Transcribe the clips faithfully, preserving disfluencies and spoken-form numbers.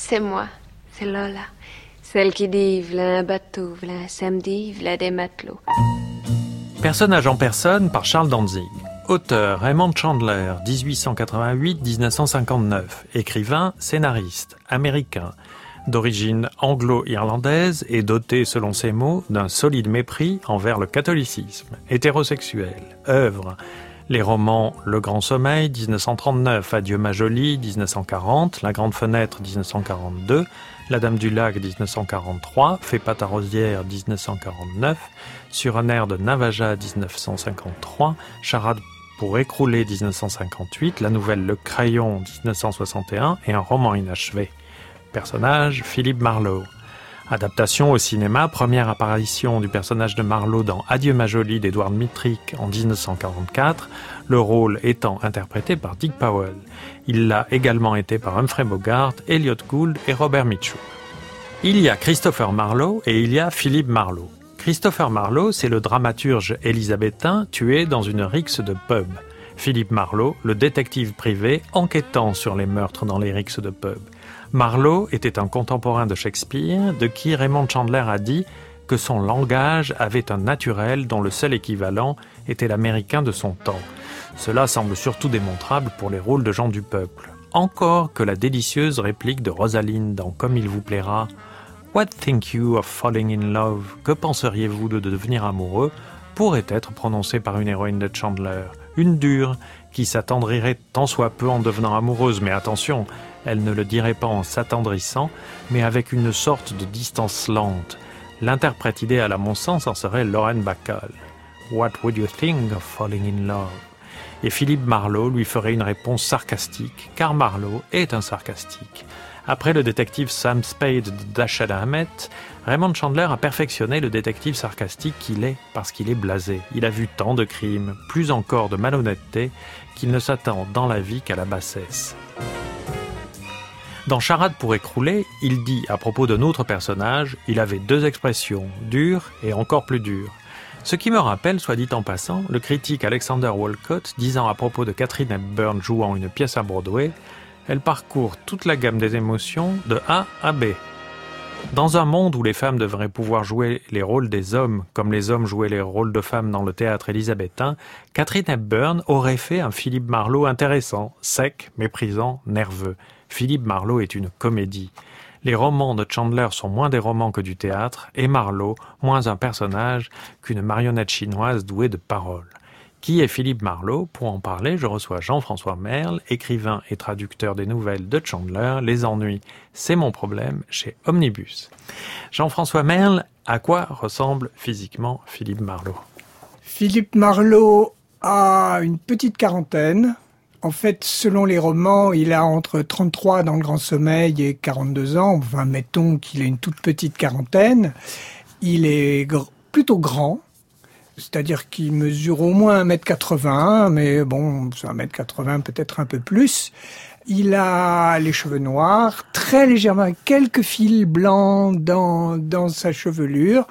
c'est moi, c'est Lola. Celle qui dit, v'là un bateau, v'là un samedi, v'là des matelots. Personnage en personne par Charles Dantzig. Auteur Raymond Chandler, dix-huit cent quatre-vingt-huit à dix-neuf cent cinquante-neuf. Écrivain, scénariste, américain. D'origine anglo-irlandaise et doté, selon ses mots, d'un solide mépris envers le catholicisme. Hétérosexuel. Œuvre. Les romans Le Grand Sommeil, dix-neuf cent trente-neuf, Adieu ma jolie, dix-neuf cent quarante, La Grande Fenêtre, dix-neuf cent quarante-deux, La Dame du Lac, dix-neuf cent quarante-trois, Fais pas ta rosière, dix-neuf cent quarante-neuf, Sur un air de Navaja, dix-neuf cent cinquante-trois, Charade pour écrouler, dix-neuf cent cinquante-huit, la nouvelle Le Crayon, dix-neuf cent soixante et un, et un roman inachevé. Personnage, Philippe Marlowe. Adaptation au cinéma, première apparition du personnage de Marlowe dans Adieu ma jolie d'Edward Mittrick en dix-neuf cent quarante-quatre, le rôle étant interprété par Dick Powell. Il l'a également été par Humphrey Bogart, Elliott Gould et Robert Mitchum. Il y a Christopher Marlowe et il y a Philippe Marlowe. Christopher Marlowe, c'est le dramaturge élisabétain tué dans une rixe de pub. Philippe Marlowe, le détective privé enquêtant sur les meurtres dans les rixes de pub. Marlowe était un contemporain de Shakespeare, de qui Raymond Chandler a dit que son langage avait un naturel dont le seul équivalent était l'américain de son temps. Cela semble surtout démontrable pour les rôles de gens du peuple. Encore que la délicieuse réplique de Rosaline dans Comme il vous plaira « What think you of falling in love ?» Que penseriez-vous de devenir amoureux pourrait être prononcée par une héroïne de Chandler. Une dure qui s'attendrirait tant soit peu en devenant amoureuse, mais attention, elle ne le dirait pas en s'attendrissant, mais avec une sorte de distance lente. L'interprète idéal, à mon sens, en serait Lauren Bacall. « What would you think of falling in love ?» Et Philippe Marlowe lui ferait une réponse sarcastique, car Marlowe est un sarcastique. Après le détective Sam Spade de Dashiell Hammett, Raymond Chandler a perfectionné le détective sarcastique qu'il est parce qu'il est blasé. Il a vu tant de crimes, plus encore de malhonnêteté, qu'il ne s'attend dans la vie qu'à la bassesse. Dans Charade pour écrouler, il dit à propos d'un autre personnage, il avait deux expressions, dure et encore plus dure. Ce qui me rappelle, soit dit en passant, le critique Alexander Woollcott disant à propos de Katharine Hepburn jouant une pièce à Broadway, elle parcourt toute la gamme des émotions de A à B. Dans un monde où les femmes devraient pouvoir jouer les rôles des hommes comme les hommes jouaient les rôles de femmes dans le théâtre élisabétain, Katharine Hepburn aurait fait un Philippe Marlowe intéressant, sec, méprisant, nerveux. Philippe Marlowe est une comédie. Les romans de Chandler sont moins des romans que du théâtre, et Marlowe moins un personnage qu'une marionnette chinoise douée de paroles. Qui est Philippe Marlowe? Pour en parler, je reçois Jean-François Merle, écrivain et traducteur des nouvelles de Chandler. Les ennuis, c'est mon problème, chez Omnibus. Jean-François Merle, à quoi ressemble physiquement Philippe Marlowe? Philippe Marlowe a une petite quarantaine. En fait, selon les romans, il a entre trente-trois dans Le Grand Sommeil et quarante-deux ans. Enfin, mettons qu'il a une toute petite quarantaine. Il est gr- plutôt grand. C'est-à-dire qu'il mesure au moins un mètre quatre-vingts, mais bon, c'est un mètre quatre-vingts, peut-être un peu plus. Il a les cheveux noirs, très légèrement, quelques fils blancs dans, dans sa chevelure.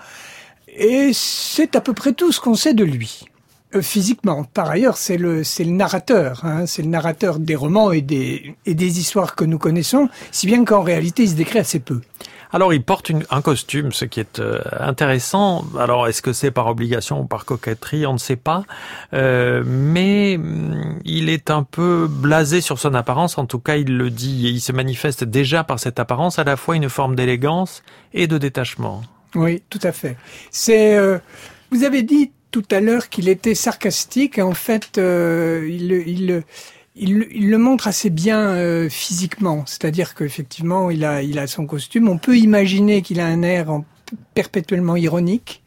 Et c'est à peu près tout ce qu'on sait de lui. Euh, physiquement, par ailleurs, c'est le, c'est le narrateur, hein, c'est le narrateur des romans et des, et des histoires que nous connaissons, si bien qu'en réalité, il se décrit assez peu. Alors, il porte une, un costume, ce qui est euh, intéressant. Alors, est-ce que c'est par obligation ou par coquetterie? On ne sait pas. Euh, mais il est un peu blasé sur son apparence. En tout cas, il le dit. Et il se manifeste déjà par cette apparence à la fois une forme d'élégance et de détachement. Oui, tout à fait. C'est. Euh, vous avez dit tout à l'heure qu'il était sarcastique. En fait, euh, il, il Il, il le montre assez bien euh, physiquement, c'est-à-dire qu'effectivement, il a, il a son costume. On peut imaginer qu'il a un air en, perpétuellement ironique,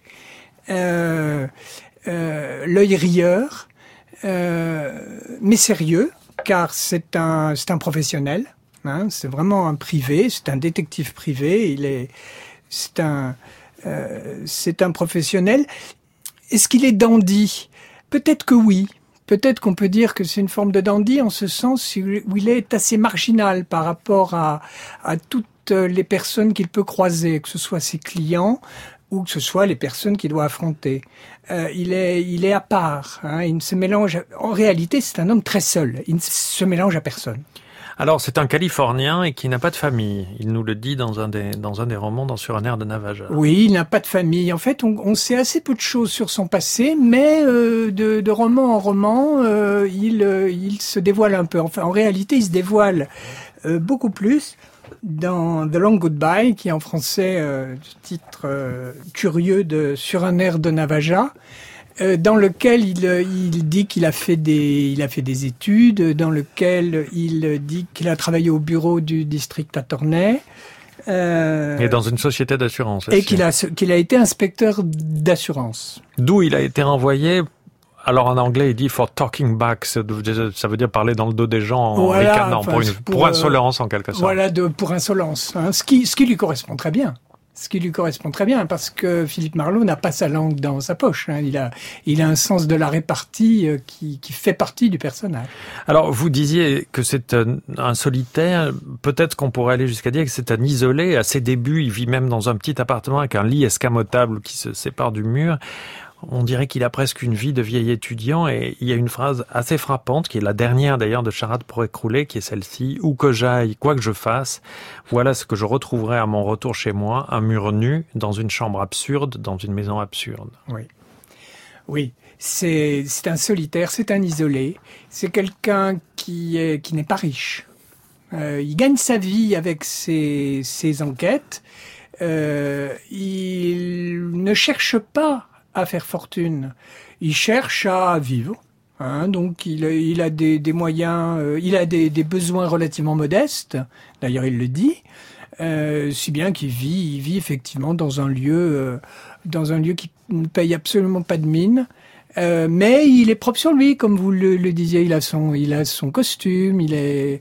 euh, euh, l'œil rieur, euh, mais sérieux, car c'est un, c'est un professionnel. Hein, c'est vraiment un privé, c'est un détective privé. Il est, c'est un, euh, c'est un professionnel. Est-ce qu'il est dandy? Peut-être que oui. Peut-être qu'on peut dire que c'est une forme de dandy en ce sens où il est assez marginal par rapport à, à toutes les personnes qu'il peut croiser, que ce soit ses clients ou que ce soit les personnes qu'il doit affronter. Euh, il est, il est à part. Hein, il ne se mélange. En réalité, c'est un homme très seul. Il ne se mélange à personne. Alors, c'est un Californien et qui n'a pas de famille. Il nous le dit dans un des, dans un des romans, dans Sur un air de Navaja. Oui, il n'a pas de famille. En fait, on, on sait assez peu de choses sur son passé, mais euh, de, de roman en roman, euh, il, euh, il se dévoile un peu. Enfin, en réalité, il se dévoile euh, beaucoup plus dans The Long Goodbye, qui est en français euh, du titre euh, curieux de Sur un air de Navaja. Euh, dans lequel il, il dit qu'il a fait des, il a fait des études, dans lequel il dit qu'il a travaillé au bureau du district attorney. Euh, et dans une société d'assurance. Et qu'il a, qu'il a été inspecteur d'assurance. D'où il a été renvoyé. Alors en anglais, il dit for talking back, ça veut dire parler dans le dos des gens en voilà, ricanant, enfin, pour, une, pour, pour insolence en quelque sorte. Voilà, de, pour insolence, hein, ce qui, ce qui lui correspond très bien. Ce qui lui correspond très bien, parce que Philippe Marlowe n'a pas sa langue dans sa poche. Hein. Il a, il a un sens de la répartie qui, qui fait partie du personnage. Alors, vous disiez que c'est un, un solitaire. Peut-être qu'on pourrait aller jusqu'à dire que c'est un isolé. À ses débuts, il vit même dans un petit appartement avec un lit escamotable qui se sépare du mur. On dirait qu'il a presque une vie de vieil étudiant, et il y a une phrase assez frappante, qui est la dernière d'ailleurs de Charade pour écrouler, qui est celle-ci. « Où que j'aille, quoi que je fasse, voilà ce que je retrouverai à mon retour chez moi, un mur nu, dans une chambre absurde, dans une maison absurde. » Oui, oui, c'est, c'est un solitaire, c'est un isolé, c'est quelqu'un qui est, qui n'est pas riche. Euh, il gagne sa vie avec ses, ses enquêtes, euh, il ne cherche pas à faire fortune. Il cherche à vivre. Hein, donc il, il a des, des moyens, euh, il a des, des besoins relativement modestes. D'ailleurs, il le dit. Euh, si bien qu'il vit, il vit effectivement dans un lieu, euh, dans un lieu qui ne paye absolument pas de mine. Euh, mais il est propre sur lui, comme vous le, le disiez. Il a son, il a son costume. Il est,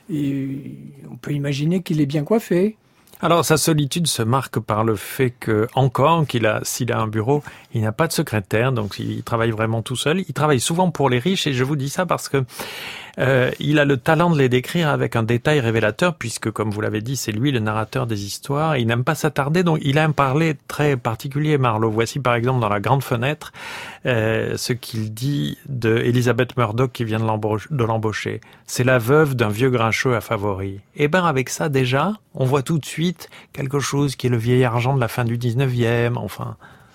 il, on peut imaginer qu'il est bien coiffé. Alors, sa solitude se marque par le fait que, encore, qu'il a, s'il a un bureau, il n'a pas de secrétaire, donc il travaille vraiment tout seul. Il travaille souvent pour les riches, et je vous dis ça parce que euh, il a le talent de les décrire avec un détail révélateur, puisque, comme vous l'avez dit, c'est lui le narrateur des histoires. Il n'aime pas s'attarder, donc il a un parler très particulier, Marlowe. Voici, par exemple, dans La Grande Fenêtre, euh, ce qu'il dit de Elizabeth Murdoch qui vient de, l'embaucher, de l'embaucher. C'est la veuve d'un vieux grincheux à favori. Et ben, avec ça, déjà, on voit tout de suite quelque chose qui est le vieil argent de la fin du dix-neuvième, enfin.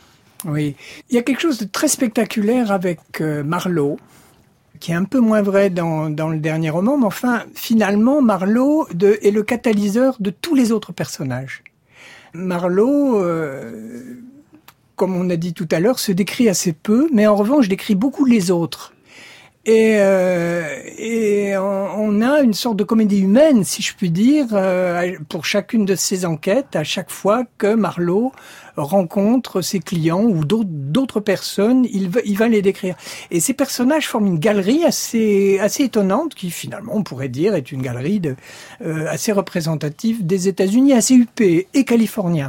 Oui, il y a quelque chose de très spectaculaire avec euh, Marlowe, qui est un peu moins vrai dans, dans le dernier roman, mais enfin, finalement, Marlowe de, est le catalyseur de tous les autres personnages. Marlowe, euh, comme on a dit tout à l'heure, se décrit assez peu, mais en revanche, décrit beaucoup les autres. Et, euh, et on a une sorte de comédie humaine, si je puis dire, euh, pour chacune de ses enquêtes, à chaque fois que Marlowe rencontre ses clients ou d'autres, d'autres personnes, il va, il va les décrire. Et ces personnages forment une galerie assez, assez étonnante, qui finalement, on pourrait dire, est une galerie de, euh, assez représentative des États-Unis, assez huppée et californien.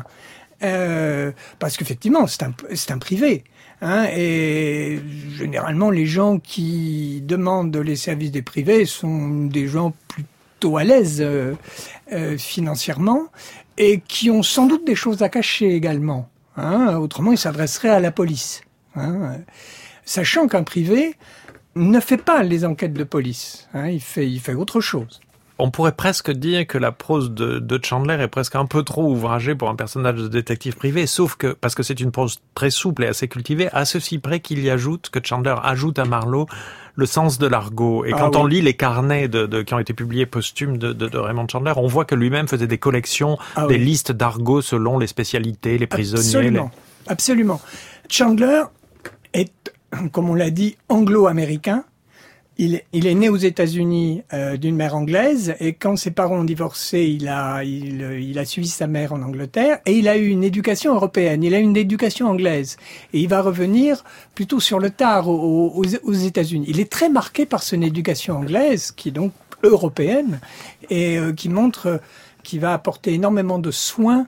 Euh, parce qu'effectivement, c'est un, c'est un privé. Hein, et généralement, les gens qui demandent les services des privés sont des gens plutôt à l'aise euh, euh, financièrement et qui ont sans doute des choses à cacher également. Hein, autrement, ils s'adresseraient à la police. Hein, sachant qu'un privé ne fait pas les enquêtes de police. Hein, il fait, il fait autre chose. On pourrait presque dire que la prose de, de Chandler est presque un peu trop ouvragée pour un personnage de détective privé, sauf que, parce que c'est une prose très souple et assez cultivée, à ceci près qu'il y ajoute, que Chandler ajoute à Marlowe le sens de l'argot. Et quand ah, on oui. lit les carnets de, de, qui ont été publiés posthumes de, de, de Raymond Chandler, on voit que lui-même faisait des collections, ah, des oui. listes d'argot selon les spécialités, les prisonniers. Absolument, les... absolument. Chandler est, comme on l'a dit, anglo-américain. Il, il est né aux États-Unis euh, d'une mère anglaise, et quand ses parents ont divorcé, il a, il, il a suivi sa mère en Angleterre, et il a eu une éducation européenne, il a eu une éducation anglaise, et il va revenir plutôt sur le tard aux, aux, aux États-Unis. Il est très marqué par son éducation anglaise, qui est donc européenne, et euh, qui montre euh, qu'il va apporter énormément de soins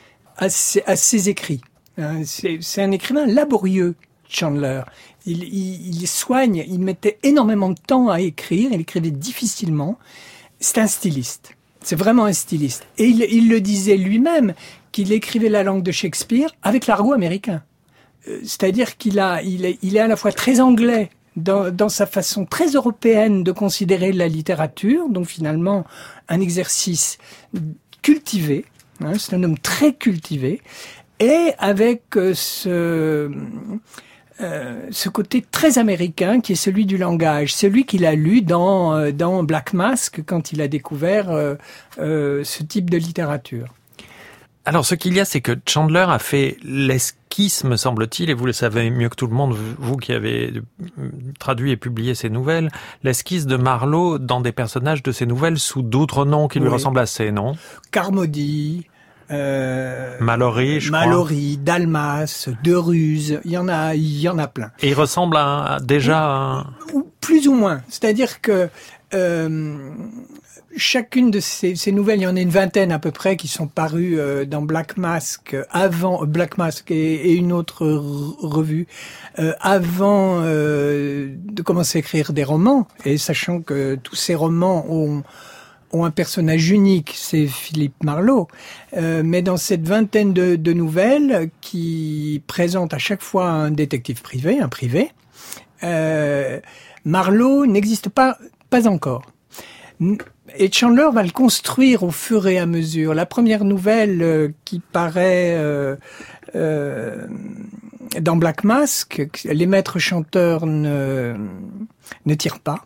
à ses, à ses écrits. Hein, c'est, c'est un écrivain laborieux, Chandler. Il, il, il soigne, il mettait énormément de temps à écrire, il écrivait difficilement. C'est un styliste. C'est vraiment un styliste. Et il, il le disait lui-même, qu'il écrivait la langue de Shakespeare avec l'argot américain. Euh, c'est-à-dire qu'il a, il est, il est à la fois très anglais dans, dans sa façon très européenne de considérer la littérature, donc finalement un exercice cultivé, hein, c'est un homme très cultivé, et avec euh, ce... Euh, ce côté très américain qui est celui du langage, celui qu'il a lu dans euh, dans Black Mask quand il a découvert euh, euh, ce type de littérature. Alors, ce qu'il y a, c'est que Chandler a fait l'esquisse, me semble-t-il, et vous le savez mieux que tout le monde, vous qui avez traduit et publié ces nouvelles, l'esquisse de Marlowe dans des personnages de ses nouvelles sous d'autres noms qui lui oui. ressemblent assez, non ? Carmody. Euh, Mallory, je Mallory, crois. Dalmas, De Ruse, il y en a, il y en a plein. Et il ressemble à, à déjà à... Ou, plus ou moins. C'est-à-dire que euh, chacune de ces, ces nouvelles, il y en a une vingtaine à peu près qui sont parues euh, dans Black Mask avant Black Mask et, et une autre re- revue euh, avant euh, de commencer à écrire des romans. Et sachant que tous ces romans ont ont un personnage unique, c'est Philippe Marlowe. Euh, mais dans cette vingtaine de, de nouvelles qui présentent à chaque fois un détective privé, un privé, euh, Marlowe n'existe pas, pas encore. Et Chandler va le construire au fur et à mesure. La première nouvelle euh, qui paraît euh, euh, dans Black Mask, les maîtres chanteurs ne, ne tirent pas,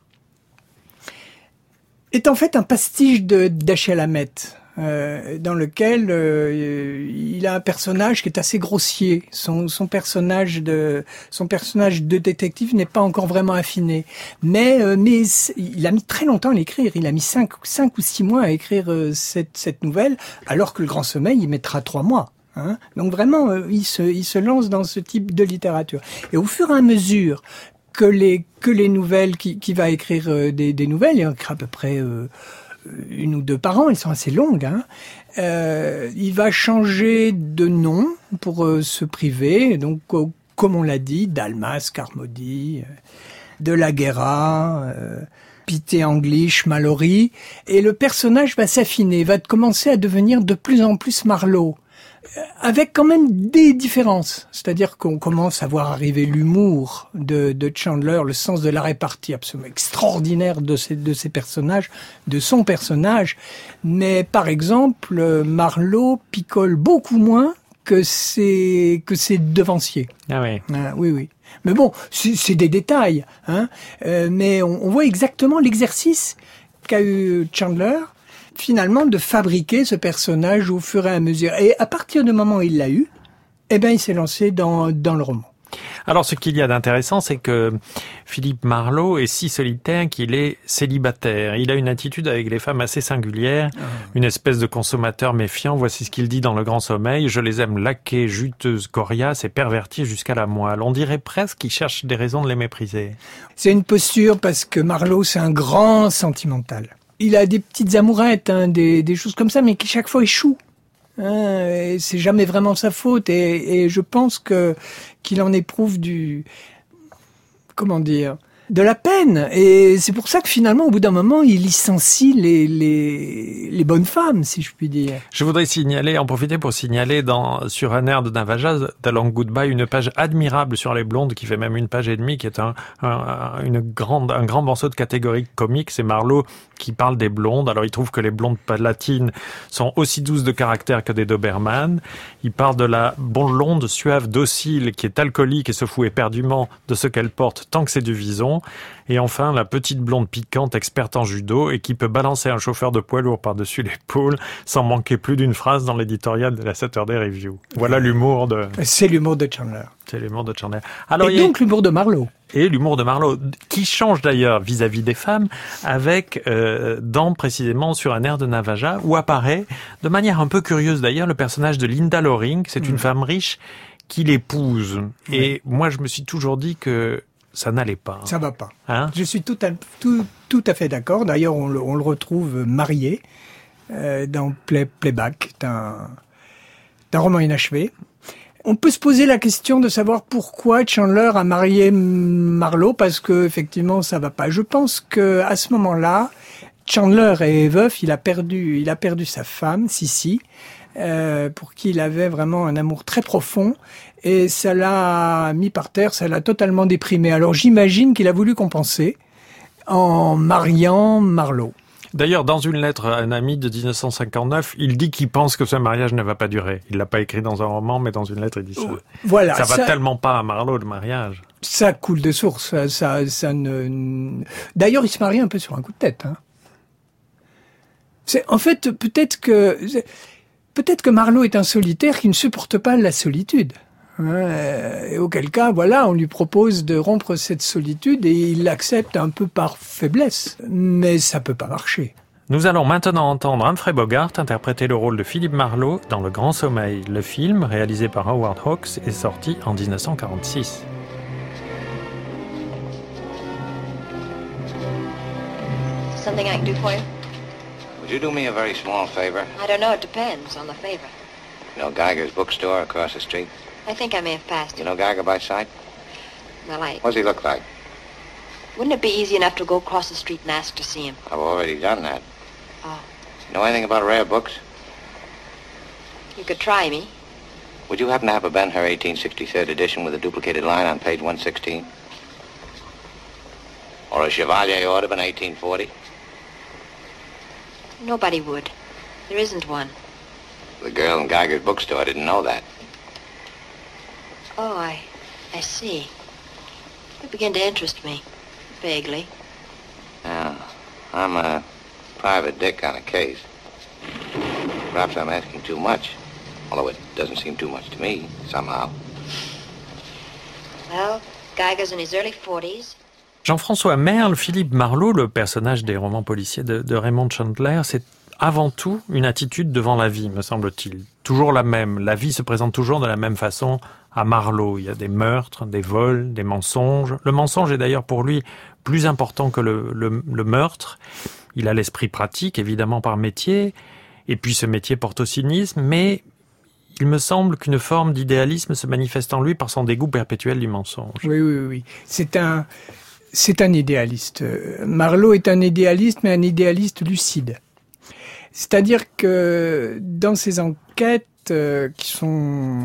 est en fait un pastiche de Dashiell Hammett, euh, dans lequel euh, il a un personnage qui est assez grossier. Son, son personnage de son personnage de détective n'est pas encore vraiment affiné, mais euh, mais il a mis très longtemps à l'écrire. Il a mis cinq cinq ou six mois à écrire euh, cette cette nouvelle, alors que Le Grand Sommeil il mettra trois mois. Hein. Donc vraiment, euh, il se il se lance dans ce type de littérature. Et au fur et à mesure que les que les nouvelles qui qui va écrire euh, des des nouvelles, il en écrit à peu près euh, une ou deux par an, elles sont assez longues, hein. Euh, il va changer de nom pour euh, se priver, donc euh, comme on l'a dit, Dalmas, Carmody, euh, De la Guerra, euh, Peter English, Mallory, et le personnage va s'affiner, va commencer à devenir de plus en plus Marlowe. Avec quand même des différences. C'est-à-dire qu'on commence à voir arriver l'humour de, de Chandler, le sens de la répartie absolument extraordinaire de ces, de ces personnages, de son personnage. Mais par exemple, Marlowe picole beaucoup moins que ses, que ses devanciers. Ah oui. Ah, oui, oui. Mais bon, c'est, c'est des détails, hein. Euh, mais on, on voit exactement l'exercice qu'a eu Chandler, finalement, de fabriquer ce personnage au fur et à mesure. Et à partir du moment où il l'a eu, eh ben, il s'est lancé dans, dans le roman. Alors, ce qu'il y a d'intéressant, c'est que Philippe Marlowe est si solitaire qu'il est célibataire. Il a une attitude avec les femmes assez singulière, ah. une espèce de consommateur méfiant. Voici ce qu'il dit dans Le Grand Sommeil. « Je les aime laquées, juteuses, coriaces et perverties jusqu'à la moelle. » On dirait presque qu'il cherche des raisons de les mépriser. C'est une posture parce que Marlowe, c'est un grand sentimental. Il a des petites amourettes, hein, des, des choses comme ça, mais qui chaque fois échouent. Hein, et c'est jamais vraiment sa faute. Et, et je pense que qu'il en éprouve du, comment dire, de la peine. Et c'est pour ça que finalement, au bout d'un moment, il licencie les, les, les bonnes femmes, si je puis dire. Je voudrais signaler, en profiter pour signaler dans, sur un air de Navaja, The Long Goodbye, une page admirable sur les blondes, qui fait même une page et demie, qui est un, un, une grande, un grand morceau de catégorie comique. C'est Marlowe qui parle des blondes. Alors, il trouve que les blondes palatines sont aussi douces de caractère que des Doberman. Il parle de la blonde suave, docile, qui est alcoolique et se fout éperdument de ce qu'elle porte tant que c'est du vison. Et enfin, la petite blonde piquante, experte en judo et qui peut balancer un chauffeur de poids lourd par-dessus l'épaule sans manquer plus d'une phrase dans l'éditorial de la Saturday Review. Voilà l'humour de... C'est l'humour de Chandler. C'est l'humour de Chandler. Alors, et donc a... l'humour de Marlowe. Et l'humour de Marlowe, qui change d'ailleurs vis-à-vis des femmes, avec euh, dans précisément Sur un air de Navaja, où apparaît, de manière un peu curieuse d'ailleurs, le personnage de Linda Loring. C'est mmh. une femme riche qui l'épouse. Mmh. Et moi, je me suis toujours dit que ça n'allait pas. Ça va pas. Hein? Je suis tout à, tout, tout à fait d'accord. D'ailleurs, on le, on le retrouve marié euh, dans Play, Playback, d'un, d'un roman inachevé. On peut se poser la question de savoir pourquoi Chandler a marié Marlowe, parce que effectivement ça va pas. Je pense que à ce moment-là, Chandler est veuf, il a perdu, il a perdu sa femme, Sissi, euh, pour qui il avait vraiment un amour très profond, et ça l'a mis par terre, ça l'a totalement déprimé. Alors j'imagine qu'il a voulu compenser en mariant Marlowe. D'ailleurs, dans une lettre à un ami de dix-neuf cent cinquante-neuf, il dit qu'il pense que ce mariage ne va pas durer. Il l'a pas écrit dans un roman, mais dans une lettre, il dit ça. Voilà. Ça va ça, tellement pas à Marlowe, le mariage. Ça coule de source. Ça, ça, ça ne... D'ailleurs, il se marie un peu sur un coup de tête. Hein. C'est, en fait, peut-être que, peut-être que Marlowe est un solitaire qui ne supporte pas la solitude. Et auquel cas, voilà, on lui propose de rompre cette solitude et il l'accepte un peu par faiblesse. Mais ça peut pas marcher. Nous allons maintenant entendre Humphrey Bogart interpréter le rôle de Philippe Marlowe dans Le Grand Sommeil. Le film, réalisé par Howard Hawks, est sorti en dix-neuf cent quarante-six. Something I can do for you? Would you do me a very small favor? I don't know, it depends on the favor. You know Geiger's bookstore across the street? I think I may have passed You it. know Geiger by sight? Well, I... What does he look like? Wouldn't it be easy enough to go across the street and ask to see him? I've already done that. Oh. You know anything about rare books? You could try me. Would you happen to have a Ben-Hur eighteen sixty-third edition with a duplicated line on page one sixteen? Or a Chevalier Audubon eighteen forty? Nobody would. There isn't one. The girl in Geiger's bookstore didn't know that. Oh, I... I see. You begin to interest me. Vaguely. Yeah, I'm a private dick on a case. Perhaps I'm asking too much. Although it doesn't seem too much to me, somehow. Well, Geiger's in his early forties. Jean-François Merle, Philippe Marlowe, le personnage des romans policiers de, de Raymond Chandler, c'est avant tout une attitude devant la vie, me semble-t-il. Toujours la même. La vie se présente toujours de la même façon à Marlowe. Il y a des meurtres, des vols, des mensonges. Le mensonge est d'ailleurs pour lui plus important que le, le, le meurtre. Il a l'esprit pratique, évidemment, par métier. Et puis ce métier porte au cynisme, mais il me semble qu'une forme d'idéalisme se manifeste en lui par son dégoût perpétuel du mensonge. Oui, oui, oui. C'est un... C'est un idéaliste. Marlowe est un idéaliste, mais un idéaliste lucide. C'est-à-dire que dans ses enquêtes, euh, qui sont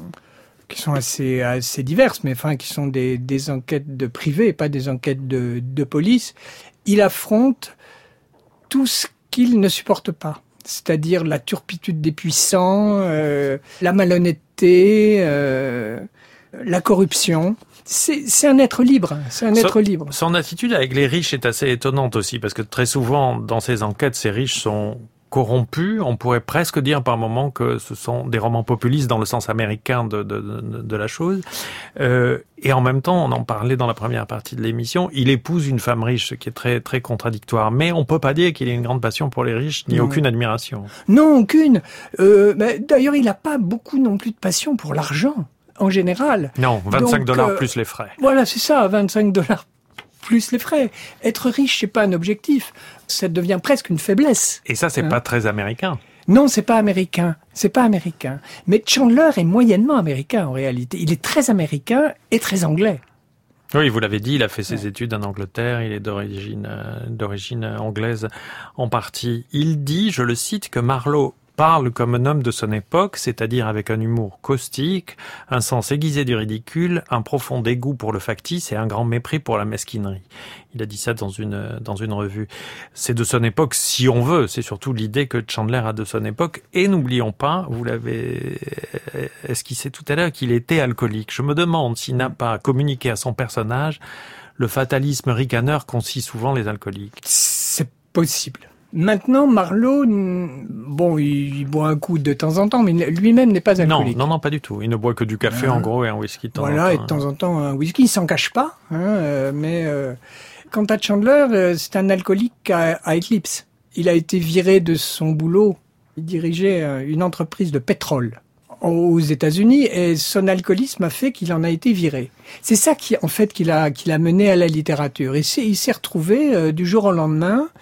qui sont assez assez diverses, mais enfin qui sont des des enquêtes de privé, pas des enquêtes de de police, il affronte tout ce qu'il ne supporte pas. C'est-à-dire la turpitude des puissants, euh, la malhonnêteté, euh, la corruption. C'est, c'est un être libre, c'est un être son, libre. Son attitude avec les riches est assez étonnante aussi, parce que très souvent, dans ces enquêtes, ces riches sont corrompus. On pourrait presque dire par moments que ce sont des romans populistes dans le sens américain de, de, de, de la chose. Euh, et en même temps, on en parlait dans la première partie de l'émission, il épouse une femme riche, ce qui est très très contradictoire. Mais on peut pas dire qu'il ait une grande passion pour les riches, ni non. aucune admiration. Non, aucune. Euh, mais d'ailleurs, il n'a pas beaucoup non plus de passion pour l'argent. En général. Non, vingt-cinq dollars euh, plus les frais. Voilà, c'est ça, vingt-cinq dollars plus les frais. Être riche, c'est pas un objectif. Ça devient presque une faiblesse. Et ça, c'est hein. pas très américain. Non, c'est pas américain. C'est pas américain. Mais Chandler est moyennement américain, en réalité. Il est très américain et très anglais. Oui, vous l'avez dit, il a fait ses ouais. études en Angleterre, il est d'origine, euh, d'origine anglaise en partie. Il dit, je le cite, que Marlowe parle comme un homme de son époque, c'est-à-dire avec un humour caustique, un sens aiguisé du ridicule, un profond dégoût pour le factice et un grand mépris pour la mesquinerie. Il a dit ça dans une dans une revue. C'est de son époque, si on veut. C'est surtout l'idée que Chandler a de son époque. Et n'oublions pas, vous l'avez esquissé tout à l'heure, qu'il était alcoolique. Je me demande s'il n'a pas communiqué à son personnage le fatalisme ricaneur qu'ont si souvent les alcooliques. C'est possible. Maintenant, Marlowe, bon, il boit un coup de temps en temps, mais lui-même n'est pas alcoolique. Non, non, non, pas du tout. Il ne boit que du café, hein. en gros, et un whisky de temps voilà, en temps. Voilà, et de temps en temps, un whisky. Il s'en cache pas, hein, euh, mais euh, quant à Chandler, euh, c'est un alcoolique à, à Eclipse. Il a été viré de son boulot. Il dirigeait euh, une entreprise de pétrole aux États-Unis, et son alcoolisme a fait qu'il en a été viré. C'est ça qui, en fait, qu'il a, qu'il a mené à la littérature. Et c'est, il s'est retrouvé euh, du jour au lendemain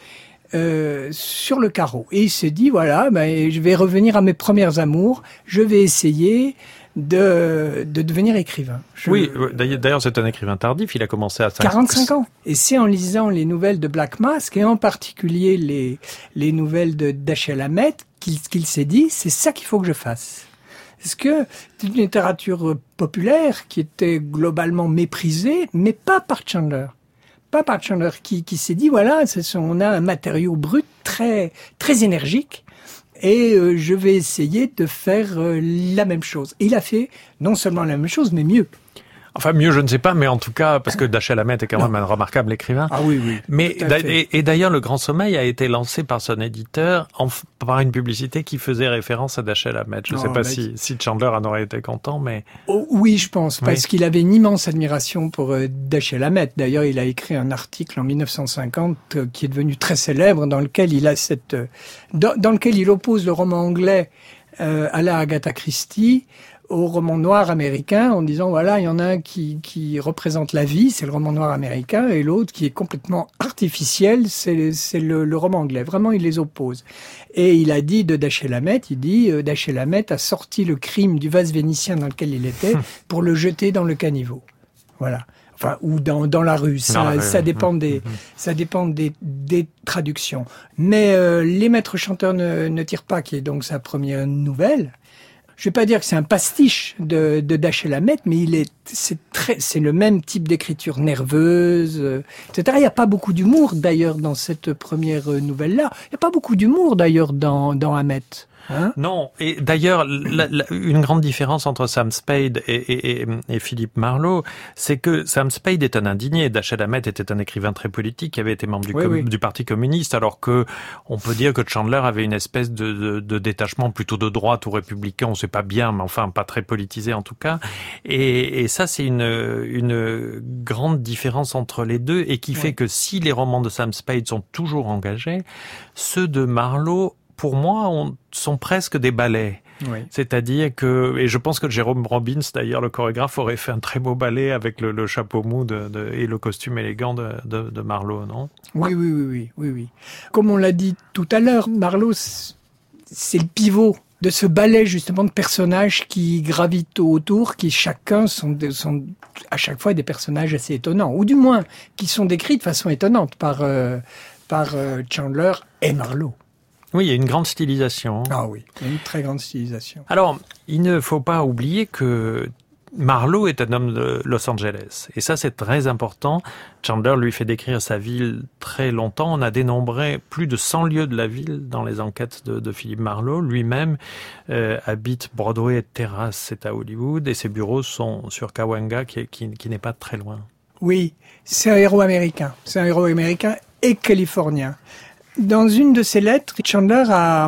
euh, sur le carreau. Et il s'est dit, voilà, ben, je vais revenir à mes premières amours, je vais essayer de, de devenir écrivain. Je... Oui, d'ailleurs c'est un écrivain tardif, il a commencé à quarante-cinq ans. Et c'est en lisant les nouvelles de Black Mask, et en particulier les, les nouvelles de Dashiell Hammett, qu'il, qu'il s'est dit, c'est ça qu'il faut que je fasse. Parce que c'est une littérature populaire qui était globalement méprisée, mais pas par Chandler. Pas par Chandler, qui, qui s'est dit, voilà, c'est, on a un matériau brut très, très énergique, et euh, je vais essayer de faire euh, la même chose. Et il a fait non seulement la même chose, mais mieux. Enfin, mieux, je ne sais pas, mais en tout cas, parce que Dashiell Hammett est quand même un remarquable écrivain. Ah oui, oui. Mais, et, et d'ailleurs, Le Grand Sommeil a été lancé par son éditeur en, par une publicité qui faisait référence à Dashiell Hammett. Je ne sais pas si, si Chandler en aurait été content, mais... Oh, oui, je pense, parce oui. qu'il avait une immense admiration pour euh, Dashiell Hammett. D'ailleurs, il a écrit un article en mille neuf cent cinquante euh, qui est devenu très célèbre, dans lequel il a cette, euh, dans, dans lequel il oppose le roman anglais euh, à la Agatha Christie, au roman noir américain, en disant, voilà, il y en a un qui, qui représente la vie, c'est le roman noir américain, et l'autre qui est complètement artificiel, c'est, c'est le, le roman anglais. Vraiment, il les oppose. Et il a dit de Dashiell Hammett, il dit, euh, Dashiell Hammett a sorti le crime du vase vénitien dans lequel il était pour le jeter dans le caniveau. Voilà. Enfin, ou dans, dans la rue. Ça, non, ça dépend des, mmh. ça dépend des, des traductions. Mais euh, Les Maîtres chanteurs ne, ne tirent pas, qui est donc sa première nouvelle. Je vais pas dire que c'est un pastiche de, de Dashiell Hammett, mais il est, c'est très, c'est le même type d'écriture nerveuse, euh, et cetera. Il n'y a pas beaucoup d'humour, d'ailleurs, dans cette première nouvelle-là. Il n'y a pas beaucoup d'humour, d'ailleurs, dans, dans Hammett. Hein? Non, et d'ailleurs, la, la, une grande différence entre Sam Spade et, et, et, et Philip Marlowe, c'est que Sam Spade est un indigné. Dashiell Hammett était un écrivain très politique qui avait été membre du, oui, com- oui. du Parti communiste, alors que on peut dire que Chandler avait une espèce de, de, de détachement plutôt de droite ou républicain, on sait pas bien, mais enfin pas très politisé en tout cas. Et, et ça, c'est une, une grande différence entre les deux et qui oui. fait que si les romans de Sam Spade sont toujours engagés, ceux de Marlowe, pour moi, on, sont presque des ballets. Oui. C'est-à-dire que, et je pense que Jerome Robbins, d'ailleurs, le chorégraphe, aurait fait un très beau ballet avec le, le chapeau mou de, de, et le costume élégant de, de, de Marlowe, non? Oui, oui, oui, oui, oui, oui. Comme on l'a dit tout à l'heure, Marlowe, c'est le pivot de ce ballet, justement, de personnages qui gravitent autour, qui chacun sont, sont à chaque fois des personnages assez étonnants, ou du moins, qui sont décrits de façon étonnante par, euh, par euh, Chandler et Marlowe. Oui, il y a une grande stylisation. Ah oui, il y a une très grande stylisation. Alors, il ne faut pas oublier que Marlowe est un homme de Los Angeles. Et ça, c'est très important. Chandler lui fait décrire sa ville très longtemps. On a dénombré plus de cent lieux de la ville dans les enquêtes de, de Philip Marlowe. Lui-même euh, habite Broadway et Terrace, c'est à Hollywood. Et ses bureaux sont sur Cahuenga, qui, qui, qui n'est pas très loin. Oui, c'est un héros américain. C'est un héros américain et californien. Dans une de ses lettres, Chandler a,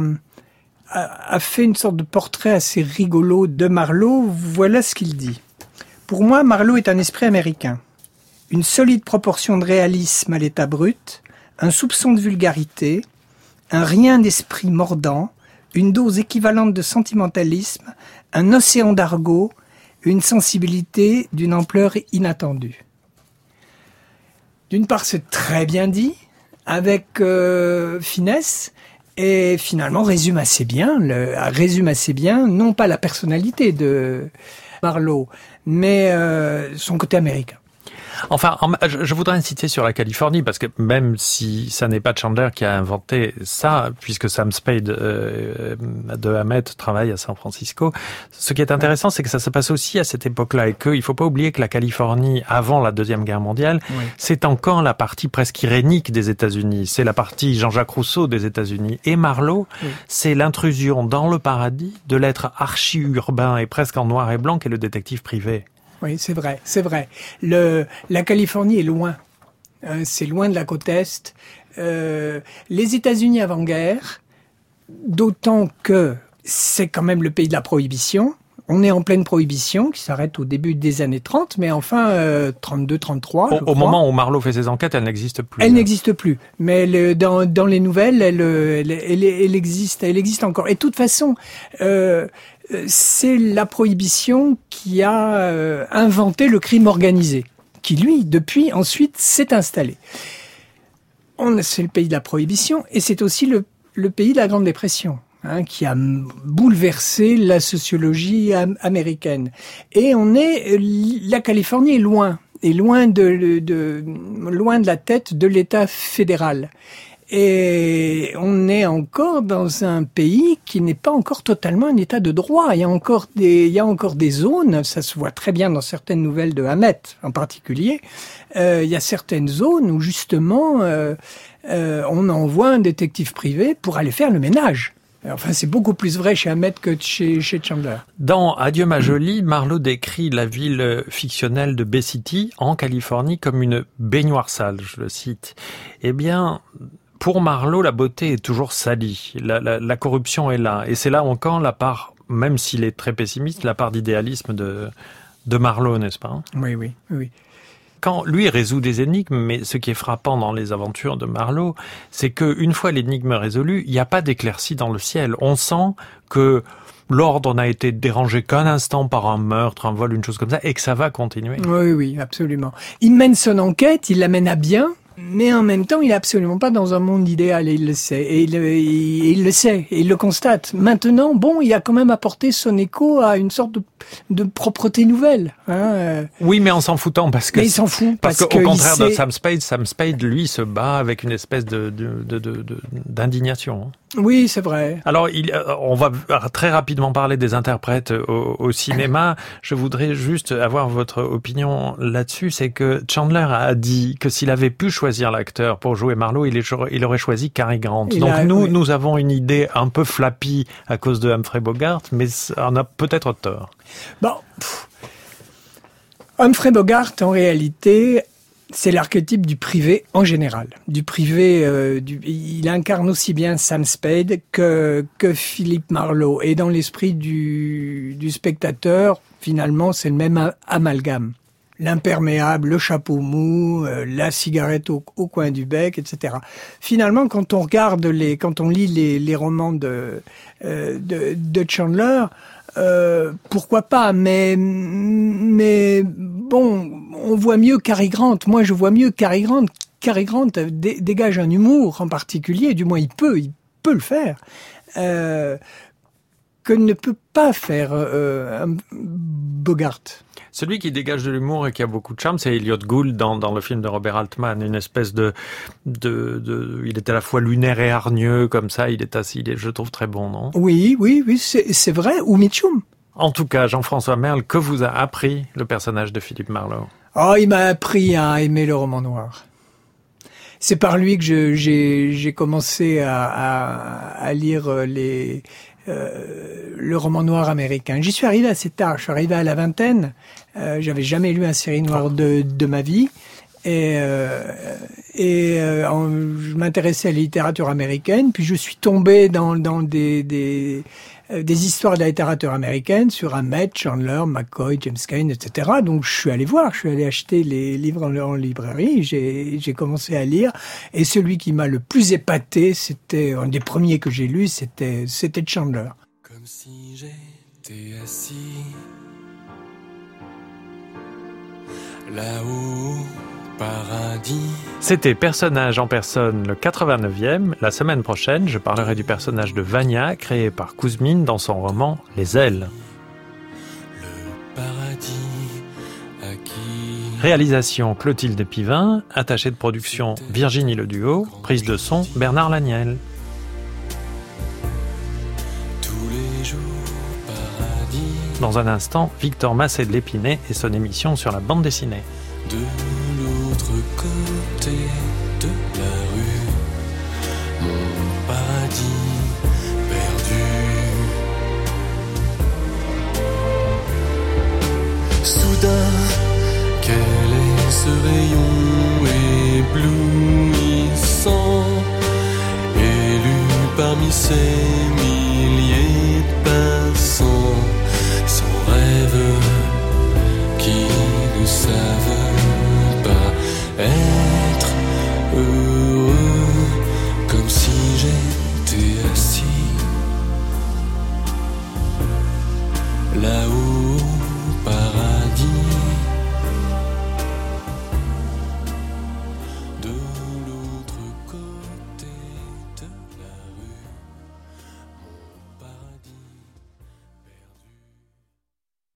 a, a fait une sorte de portrait assez rigolo de Marlowe. Voilà ce qu'il dit. Pour moi, Marlowe est un esprit américain. Une solide proportion de réalisme à l'état brut, un soupçon de vulgarité, un rien d'esprit mordant, une dose équivalente de sentimentalisme, un océan d'argot, une sensibilité d'une ampleur inattendue. D'une part, c'est très bien dit, avec euh, finesse, et finalement résume assez bien, le, résume assez bien, non pas la personnalité de Marlowe, mais euh, son côté américain. Enfin, je voudrais insister sur la Californie, parce que même si ça n'est pas Chandler qui a inventé ça, puisque Sam Spade euh, de Hammett travaille à San Francisco, ce qui est intéressant, c'est que ça se passe aussi à cette époque-là, et qu'il ne faut pas oublier que la Californie, avant la Deuxième Guerre mondiale, oui. c'est encore la partie presque irénique des États-Unis, c'est la partie Jean-Jacques Rousseau des États-Unis. Et Marlowe, oui. c'est l'intrusion dans le paradis de l'être archi-urbain et presque en noir et blanc qu'est le détective privé. Oui, c'est vrai, c'est vrai. Le, la Californie est loin. Hein, c'est loin de la côte Est. Euh, les États-Unis avant-guerre, d'autant que c'est quand même le pays de la prohibition. On est en pleine prohibition, qui s'arrête au début des années trente, mais enfin, euh, trente-deux, trente-trois, Au, au moment où Marlowe fait ses enquêtes, elle n'existe plus. Elle hein. n'existe plus. Mais le, dans, dans les nouvelles, elle, elle, elle, elle existe, elle existe encore. Et de toute façon, euh, c'est la prohibition qui a euh, inventé le crime organisé, qui lui, depuis, ensuite, s'est installé. on, c'est le pays de la prohibition et c'est aussi le, le pays de la Grande Dépression. Hein, qui a bouleversé la sociologie am- américaine. Et on est, la Californie est loin, est loin de, de, loin de la tête de l'État fédéral. Et on est encore dans un pays qui n'est pas encore totalement un état de droit. Il y a encore des, il y a encore des zones, ça se voit très bien dans certaines nouvelles de Hammett en particulier. Euh, il y a certaines zones où justement, euh, euh, on envoie un détective privé pour aller faire le ménage. Enfin, c'est beaucoup plus vrai chez Hammett que chez, chez Chandler. Dans Adieu ma jolie, Marlowe décrit la ville fictionnelle de Bay City, en Californie, comme une baignoire sale, je le cite. Eh bien, pour Marlowe, la beauté est toujours salie. La, la, la corruption est là. Et c'est là encore la part, même s'il est très pessimiste, la part d'idéalisme de, de Marlowe, n'est-ce pas? Oui, oui, oui. Quand lui résout des énigmes, mais ce qui est frappant dans les aventures de Marlowe, c'est que une fois l'énigme résolue, il n'y a pas d'éclaircie dans le ciel. On sent que l'ordre n'a été dérangé qu'un instant par un meurtre, un vol, une chose comme ça, et que ça va continuer. Oui, oui, absolument. Il mène son enquête, il la mène à bien, mais en même temps, il est absolument pas dans un monde idéal, et il le sait. Et il, il, il le sait, et il le constate. Maintenant, bon, il a quand même apporté son écho à une sorte de, de propreté nouvelle. Hein. Oui, mais en s'en foutant, parce que... Mais il s'en fout. Parce, parce qu'au que contraire sait... de Sam Spade, Sam Spade, lui, se bat avec une espèce de, de, de, de, de d'indignation. Oui, c'est vrai. Alors, il, on va très rapidement parler des interprètes au, au cinéma. Je voudrais juste avoir votre opinion là-dessus. C'est que Chandler a dit que s'il avait pu choisir l'acteur pour jouer Marlowe, il, est, il aurait choisi Cary Grant. Il Donc a, nous, oui. nous avons une idée un peu flappie à cause de Humphrey Bogart, mais on a peut-être tort. Bon, pff. Humphrey Bogart, en réalité... c'est l'archétype du privé en général. Du privé, euh, du, il incarne aussi bien Sam Spade que, que Philip Marlowe. Et dans l'esprit du, du spectateur, finalement, c'est le même amalgame. L'imperméable, le chapeau mou, euh, la cigarette au, au coin du bec, et cetera. Finalement, quand on regarde les, quand on lit les, les romans de, euh, de, de Chandler, Euh, pourquoi pas, mais mais bon, on voit mieux Cary Grant. Moi, je vois mieux Cary Grant. Cary Grant dé- dégage un humour en particulier, du moins il peut, il peut le faire, euh, que ne peut pas faire euh, un Bogart. Celui qui dégage de l'humour et qui a beaucoup de charme, c'est Elliot Gould dans, dans le film de Robert Altman. Une espèce de, de, de, il est à la fois lunaire et hargneux, comme ça. Il est assis, il est, je trouve très bon, non? Oui, oui, oui, c'est, c'est vrai. Ou Mitchum. En tout cas, Jean-François Merle, que vous a appris le personnage de Philip Marlowe? Oh, il m'a appris à aimer le roman noir. C'est par lui que je, j'ai, j'ai commencé à, à, à lire les, Euh, le roman noir américain. J'y suis arrivé assez tard. Je suis arrivé à la vingtaine. Euh, j'avais jamais lu un série noire de, de ma vie. Et, euh, et euh, en, je m'intéressais à la littérature américaine. Puis je suis tombé dans, dans des, des, euh, des histoires de la littérature américaine sur Hammett, Chandler, McCoy, James Cain, et cetera. Donc je suis allé voir. Je suis allé acheter les livres en, en librairie. J'ai, j'ai commencé à lire. Et celui qui m'a le plus épaté, c'était un des premiers que j'ai lu, c'était, c'était Chandler. Comme si j'étais assis là-haut. Paradis. C'était Personnage en personne, le quatre-vingt-neuvième. La semaine prochaine, je parlerai du personnage de Vania, créé par Kuzmin dans son roman Les Ailes. Le paradis à qui... Réalisation Clotilde Pivin, attachée de production Virginie Leduo, prise de son Bernard Laniel. Tous les jours, paradis. Dans un instant, Victor Massé de l'Épinay et son émission sur la bande dessinée. De l'autre côté de la rue, mon paradis perdu. Soudain, quel est ce rayon éblouissant, élu parmi ces milliers de passants, sans rêve qui ne savent être heureux, comme si j'étais assis là-haut.